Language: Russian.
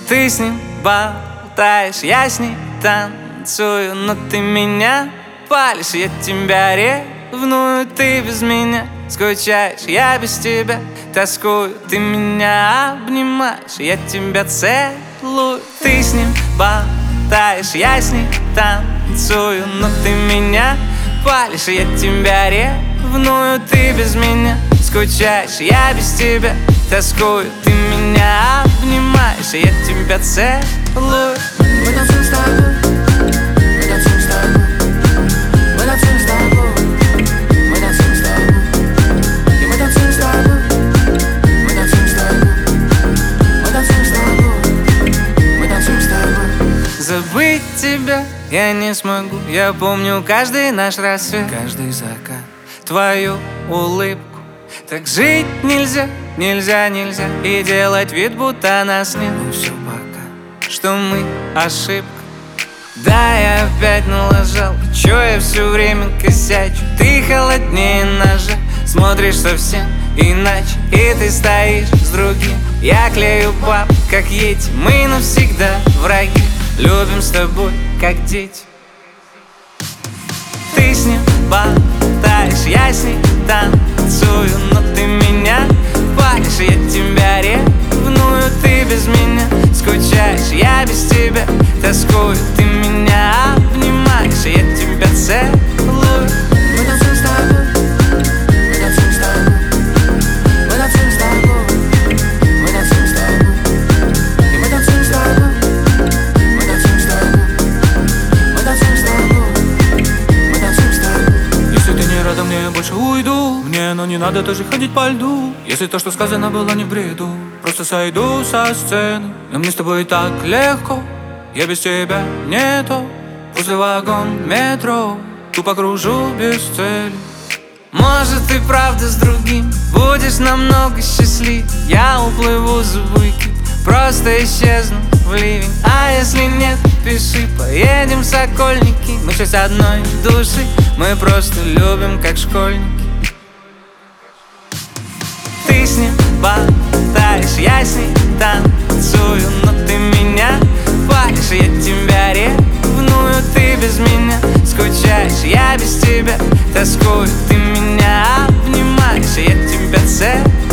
Ты с ним болтаешь, я с ней танцую, но ты меня палишь, я тебя ревную, ты без меня скучаешь, я без тебя тоскую. Ты меня обнимаешь, я тебя целую. Ты с ним болтаешь, я с ней танцую, но ты меня палишь, я тебя ревную, ты без меня скучаешь, я без тебя тоскую. Ты меня обнимаешь, я тебя целую. Мы танцуем с тобой, мы танцуем с тобой, мы танцуем с тобой, мы танцуем с тобой, и мы танцуем с тобой, мы танцуем с тобой, мы танцуем с тобой, мы танцуем с тобой. Забыть тебя я не смогу, я помню каждый наш рассвет, Каждый закат, твою улыбку. Так жить нельзя, нельзя, нельзя, и делать вид, будто нас нет. ну все пока, Что мы ошибка. Да, я опять налажал, чё я все время косячу. Ты холоднее ножа, смотришь совсем иначе, и ты стоишь с другим. Я клею баб, как ети, мы навсегда враги. Любим с тобой, как дети. Ты с ним болтаешь, я с ней танцую, но ты меня палишь, я тебя ревную, ты без меня скучаешь, я без тебя тоскую. Ты меня обнимаешь, я тебя целую. мы танцуем с тобой, мы танцуем с тобой, мы танцуем с тобой, мы танцуем с тобой, и мы танцуем с тобой, мы танцуем с тобой, мы танцуем с тобой, мы танцуем с тобой. Если ты не рада, мне я больше уйду. Мне, но не надо тоже ходить по льду. Если то, что сказано, было не в бреду, просто сойду со сцены. Но мне с тобой так легко, я без тебя нету. После вагон метро тупо кружу без цели. Может, ты правда с другим будешь намного счастлив. Я уплыву за буйки, просто исчезну в ливень. А если нет, пиши, поедем в Сокольники. Мы часть одной души, мы просто любим, как школьники. Ты с ним болтаешь, я с ней танцую, но ты меня палишь, я тебя ревную, ты без меня скучаешь, я без тебя тоскую. Ты меня обнимаешь, я тебя целую.